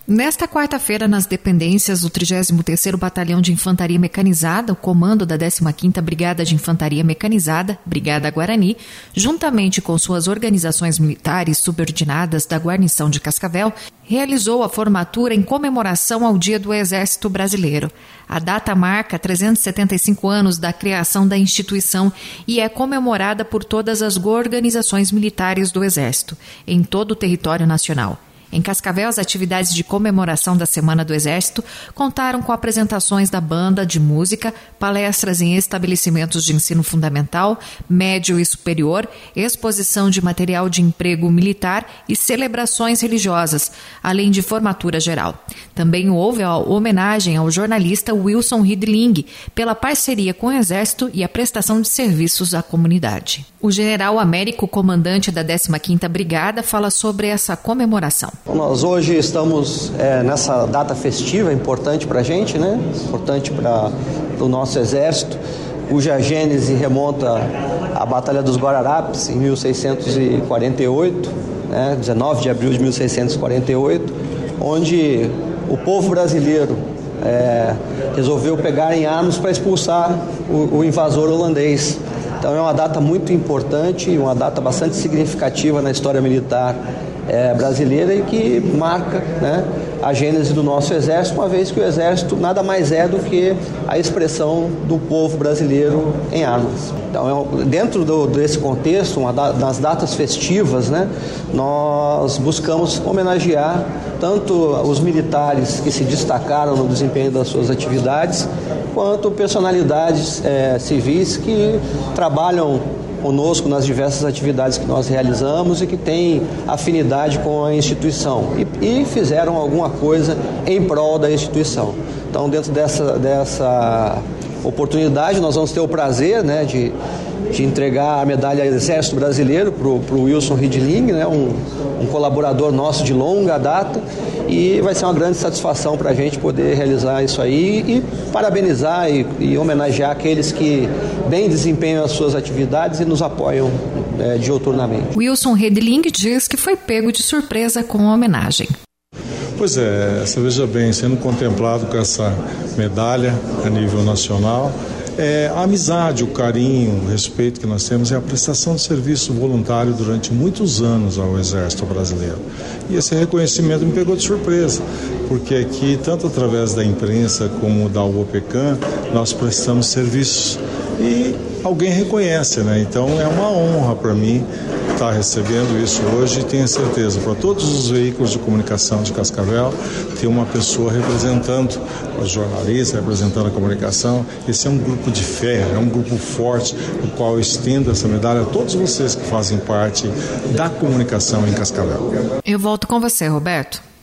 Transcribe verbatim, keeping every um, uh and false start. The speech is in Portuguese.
Nesta quarta-feira, nas dependências do trigésimo terceiro Batalhão de Infantaria Mecanizada, o comando da décima quinta Brigada de Infantaria Mecanizada, Brigada Guarani, juntamente com suas organizações militares subordinadas da guarnição de Cascavel, realizou a formatura em comemoração ao Dia do Exército Brasileiro. A data marca trezentos e setenta e cinco anos da criação da instituição e é comemorada por todas as organizações militares do Exército, em todo o território nacional. Em Cascavel, as atividades de comemoração da Semana do Exército contaram com apresentações da banda de música, palestras em estabelecimentos de ensino fundamental, médio e superior, exposição de material de emprego militar e celebrações religiosas, além de formatura geral. Também houve a homenagem ao jornalista Wilson Ridling pela parceria com o Exército e a prestação de serviços à comunidade. O general Américo, comandante da décima quinta Brigada, fala sobre essa comemoração. Nós hoje estamos é, nessa data festiva importante para a gente, né? Importante para o nosso Exército, cuja gênese remonta à Batalha dos Guararapes em mil seiscentos e quarenta e oito, né? dezenove de abril de mil seiscentos e quarenta e oito, onde o povo brasileiro é, resolveu pegar em armas para expulsar o, o invasor holandês. Então é uma data muito importante, uma data bastante significativa na história militar É, brasileira e que marca, né, a gênese do nosso Exército, uma vez que o Exército nada mais é do que a expressão do povo brasileiro em armas. Então, dentro do, desse contexto, uma da, nas datas festivas, né, nós buscamos homenagear tanto os militares que se destacaram no desempenho das suas atividades, quanto personalidades é, civis que trabalham conosco nas diversas atividades que nós realizamos e que têm afinidade com a instituição e, e fizeram alguma coisa em prol da instituição. Então, dentro dessa, dessa oportunidade, nós vamos ter o prazer, né, de, de entregar a medalha Exército Brasileiro para o Wilson Ridling, né, um, um colaborador nosso de longa data, e vai ser uma grande satisfação para a gente poder realizar isso aí e parabenizar e, e homenagear aqueles que bem desempenham as suas atividades e nos apoiam é, diuturnamente. Wilson Ridling diz que foi pego de surpresa com a homenagem. Pois é, você veja bem, sendo contemplado com essa medalha a nível nacional, é, a amizade, o carinho, o respeito que nós temos é a prestação de serviço voluntário durante muitos anos ao Exército Brasileiro. E esse reconhecimento me pegou de surpresa, porque aqui, tanto através da imprensa como da U O P C A M, nós prestamos serviços e alguém reconhece, né? Então é uma honra para mim estar recebendo isso hoje e tenho certeza, para todos os veículos de comunicação de Cascavel, ter uma pessoa representando os jornalistas, representando a comunicação. Esse é um grupo de fé, é um grupo forte, no qual eu estendo essa medalha a todos vocês que fazem parte da comunicação em Cascavel. Eu volto com você, Roberto.